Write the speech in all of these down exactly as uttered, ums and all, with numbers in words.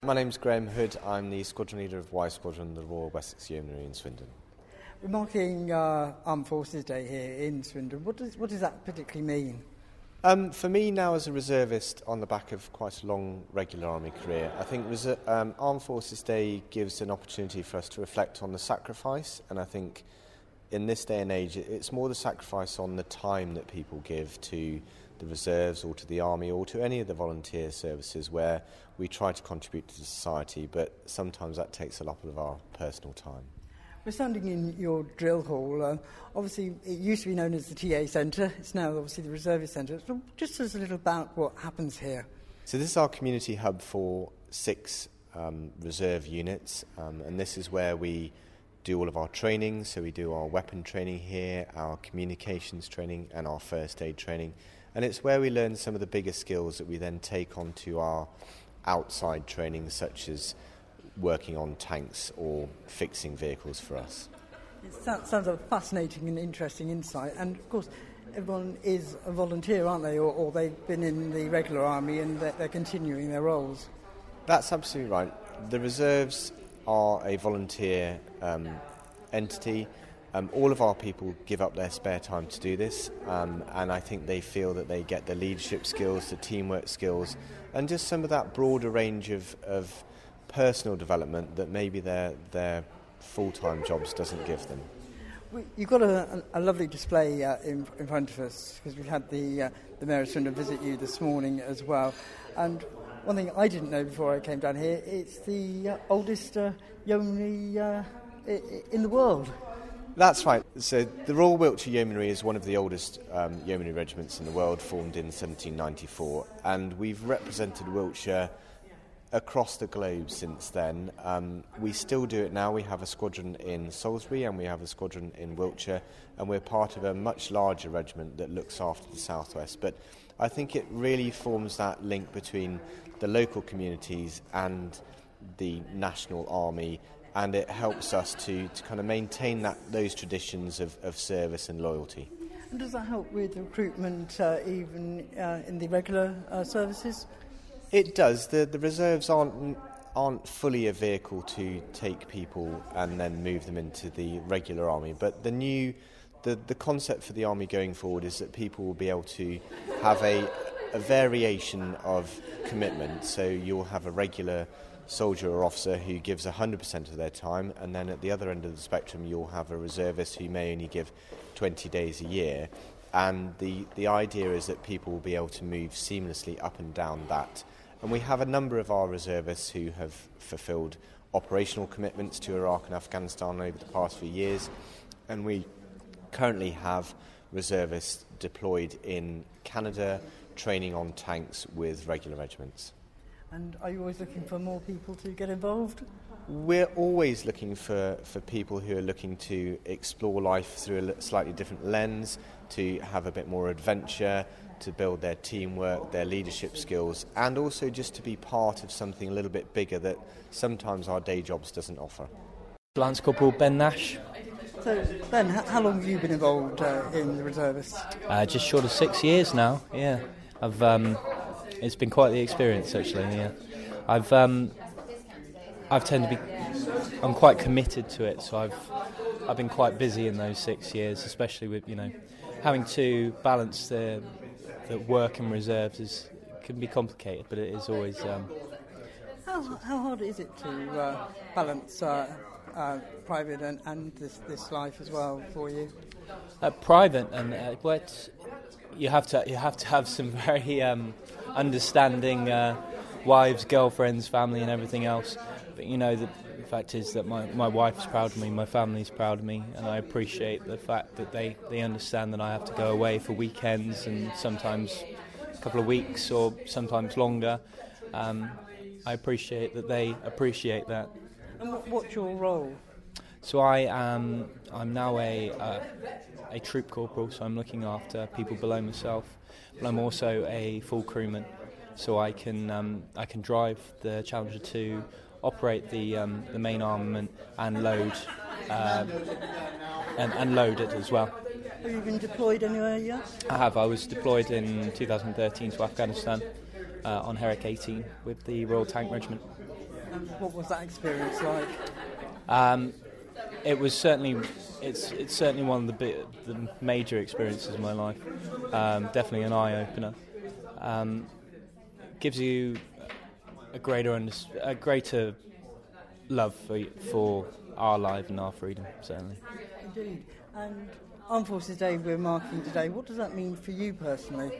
My name's Graham Hood. I'm the squadron leader of Y Squadron, the Royal Wessex Yeomanry in Swindon. We're marking uh, Armed Forces Day here in Swindon. What does what does that particularly mean? Um, for me now as a reservist on the back of quite a long regular army career, I think reser- um, Armed Forces Day gives an opportunity for us to reflect on the sacrifice, and I think in this day and age it's more the sacrifice on the time that people give to the reserves or to the army or to any of the volunteer services where we try to contribute to society, but sometimes that takes a lot of our personal time. We're standing in your drill hall. Uh, obviously, it used to be known as the T A Centre. It's now obviously the Reservist Centre. So just tell us a little about what happens here. So this is our community hub for six um, reserve units, um, and this is where we do all of our training. So we do our weapon training here, our communications training and our first aid training. And it's where we learn some of the bigger skills that we then take on to our outside training, such as working on tanks or fixing vehicles for us. It sounds, sounds a fascinating and interesting insight. And, of course, everyone is a volunteer, aren't they? Or, or they've been in the regular army and they're, they're continuing their roles. That's absolutely right. The reserves are a volunteer um, entity. Um, all of our people give up their spare time to do this, um, and I think they feel that they get the leadership skills, the teamwork skills, and just some of that broader range of, of personal development that maybe their their full-time jobs doesn't give them. You've got a, a lovely display uh, in, in front of us, because we've had the, uh, the Mayor of Swindon visit you this morning as well. And one thing I didn't know before I came down here, it's the uh, oldest uh, yeomanry uh, in the world. That's right. So the Royal Wiltshire Yeomanry is one of the oldest um, yeomanry regiments in the world, formed in seventeen ninety-four, and we've represented Wiltshire across the globe since then. Um, we still do it now. We have a squadron in Salisbury and we have a squadron in Wiltshire, and we're part of a much larger regiment that looks after the southwest. But I think it really forms that link between the local communities and the national army, and it helps us to, to kind of maintain that those traditions of, of service and loyalty. And does that help with recruitment uh, even uh, in the regular uh, services? It does. The the reserves aren't aren't fully a vehicle to take people and then move them into the regular army, but the new the, the concept for the army going forward is that people will be able to have a a variation of commitment. So you'll have a regular soldier or officer who gives one hundred percent of their time, and then at the other end of the spectrum you'll have a reservist who may only give twenty days a year, and the, the idea is that people will be able to move seamlessly up and down that. And we have a number of our reservists who have fulfilled operational commitments to Iraq and Afghanistan over the past few years, and we currently have reservists deployed in Canada training on tanks with regular regiments. And are you always looking for more people to get involved? We're always looking for, for people who are looking to explore life through a slightly different lens, to have a bit more adventure, to build their teamwork, their leadership skills, and also just to be part of something a little bit bigger that sometimes our day jobs doesn't offer. Lance Corporal Ben Nash. So, Ben, how long have you been involved uh, in the reservists? Uh, just short of six years now, yeah. I've... Um, It's been quite the experience, actually. Yeah, I've um, I've tended to be, I'm quite committed to it. So I've I've been quite busy in those six years, especially with you know having to balance the the work and reserves is can be complicated, but it is always. Um, how how hard is it to uh, balance uh, uh, private and, and this this life as well for you? Uh, private and uh, what you have to you have to have some very. Um, understanding uh, wives, girlfriends, family and everything else. But you know, the, the fact is that my, my wife's proud of me, my family's proud of me, and I appreciate the fact that they, they understand that I have to go away for weekends and sometimes a couple of weeks or sometimes longer. Um, I appreciate that they appreciate that. And what, what's your role? So I am I'm now a uh, a troop corporal, so I'm looking after people below myself. But I'm also a full crewman, so I can um, I can drive the Challenger two, operate the um, the main armament and load uh, and, and load it as well. Have you been deployed anywhere yet? I have. I was deployed in two thousand thirteen to Afghanistan uh, on Herrick eighteen with the Royal Tank Regiment. And what was that experience like? Um, it was certainly, it's it's certainly one of the, bit, the major experiences of my life. Um, definitely an eye opener. Um, gives you a greater under, a greater love for for our life and our freedom, certainly. Indeed. And Armed Forces Day we're marking today, what does that mean for you personally?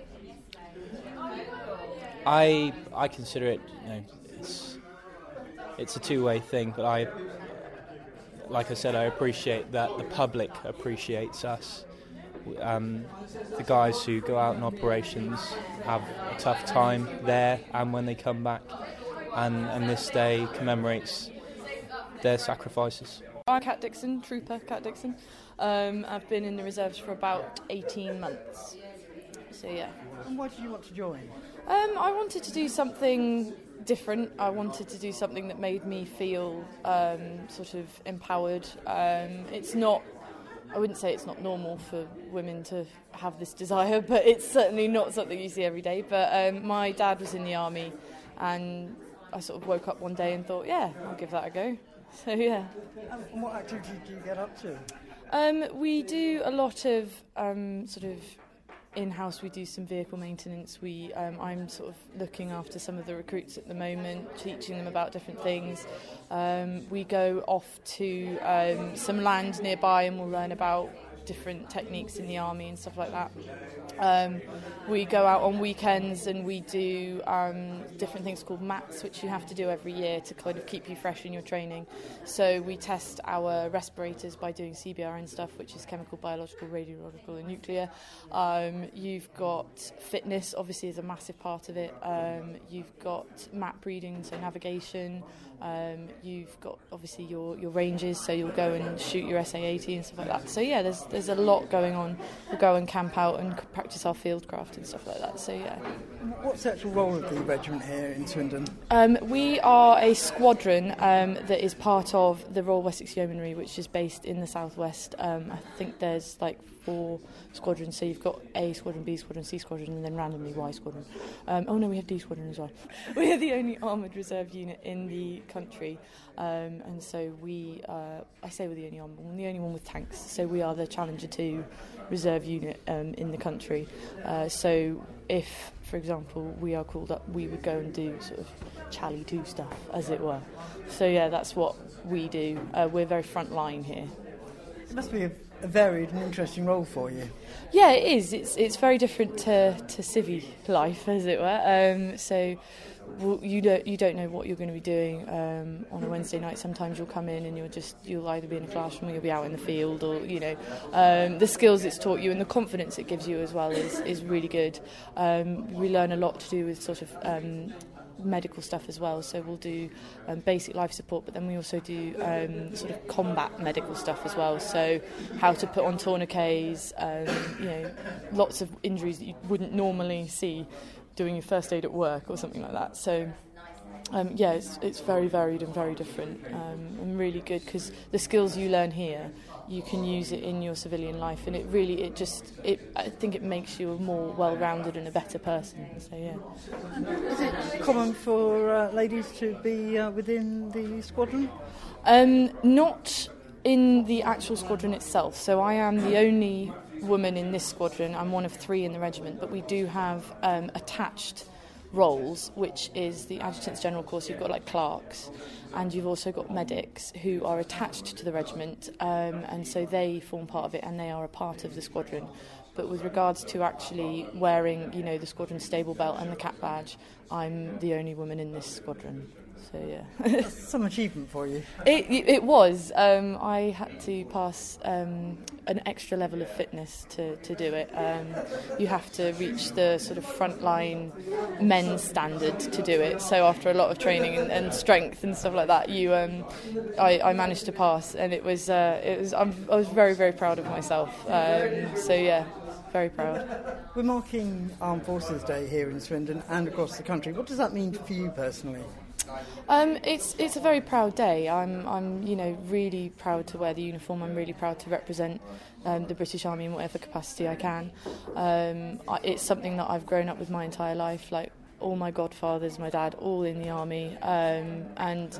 I I consider it, you know, it's it's a two-way thing, but I, like I said, I appreciate that the public appreciates us. Um, the guys who go out in operations have a tough time there and when they come back, and, and this day commemorates their sacrifices. I'm Kat Dixon, Trooper Kat Dixon. Um, I've been in the reserves for about eighteen months. So yeah. And why did you want to join? Um, I wanted to do something different. I wanted to do something that made me feel um, sort of empowered. Um, it's not, I wouldn't say it's not normal for women to have this desire, but it's certainly not something you see every day. But um, my dad was in the army, and I sort of woke up one day and thought, yeah, I'll give that a go. So yeah. And what activity do you get up to? Um, we do a lot of um, sort of in-house. We do some vehicle maintenance. We, um, I'm sort of looking after some of the recruits at the moment, teaching them about different things. Um, we go off to um, some land nearby and we'll learn about different techniques in the army and stuff like that. Um, we go out on weekends and we do um, different things called MATs, which you have to do every year to kind of keep you fresh in your training. So we test our respirators by doing C B R N stuff, which is chemical, biological, radiological and nuclear. Um, you've got fitness, obviously, is a massive part of it. Um, you've got map reading, so navigation. Um, you've got obviously your, your ranges, so you'll go and shoot your S A eighty and stuff like that. So yeah, there's there's a lot going on. We'll go and camp out and practice our fieldcraft and stuff like that. So yeah. What's the actual role of the regiment here in Swindon? Um, we are a squadron um, that is part of the Royal Wessex Yeomanry, which is based in the southwest. Um, I think there's like four squadrons, so you've got A squadron, B squadron, C squadron, and then randomly Y squadron. Um, oh no, we have D squadron as well. We are the only armoured reserve unit in the country, um, and so we, uh, I say we're the only armoured one, the only one with tanks, so we are the Challenger two reserve unit um, in the country. Uh, so if, for example, we are called up, we would go and do sort of Chally two stuff, as it were. So yeah, that's what we do. Uh, we're very front line here. It must be a, a varied and interesting role for you. Yeah, it is. It's it's very different to, to civvy life, as it were. Um, so well, you don't you don't know what you're going to be doing um, on a Wednesday night. Sometimes you'll come in and you'll just you'll either be in a classroom or you'll be out in the field, or you know um, the skills it's taught you and the confidence it gives you as well is is really good. Um, we learn a lot to do with sort of um, medical stuff as well, so we'll do um, basic life support, but then we also do um, sort of combat medical stuff as well, so how to put on tourniquets, um, you know, lots of injuries that you wouldn't normally see doing your first aid at work or something like that. So um, yeah, it's, it's very varied and very different, um, and really good, because the skills you learn here you can use it in your civilian life, and it really it just it I think it makes you a more well-rounded and a better person. So yeah. Is it common for uh, ladies to be uh, within the squadron? Um, not in the actual squadron itself. So I am the only woman in this squadron. I'm one of three in the regiment, but we do have um, attached roles, which is the adjutants general course. You've got like clerks, and you've also got medics who are attached to the regiment, um, and so they form part of it and they are a part of the squadron. But with regards to actually wearing, you know, the squadron stable belt and the cap badge, I'm the only woman in this squadron. So yeah, that's some achievement for you. It it was. Um, I had to pass um, an extra level of fitness to, to do it. Um, you have to reach the sort of frontline men's standard to do it. So after a lot of training and, and strength and stuff like that, you um, I, I managed to pass, and it was uh, it was I'm, I was very very proud of myself. Um, so yeah. Very proud. We're marking Armed Forces Day here in Swindon and across the country. What does that mean for you personally? Um, it's it's a very proud day. I'm I'm you know really proud to wear the uniform. I'm really proud to represent um, the British Army in whatever capacity I can. Um, I, it's something that I've grown up with my entire life. Like all my godfathers, my dad, all in the army, um, and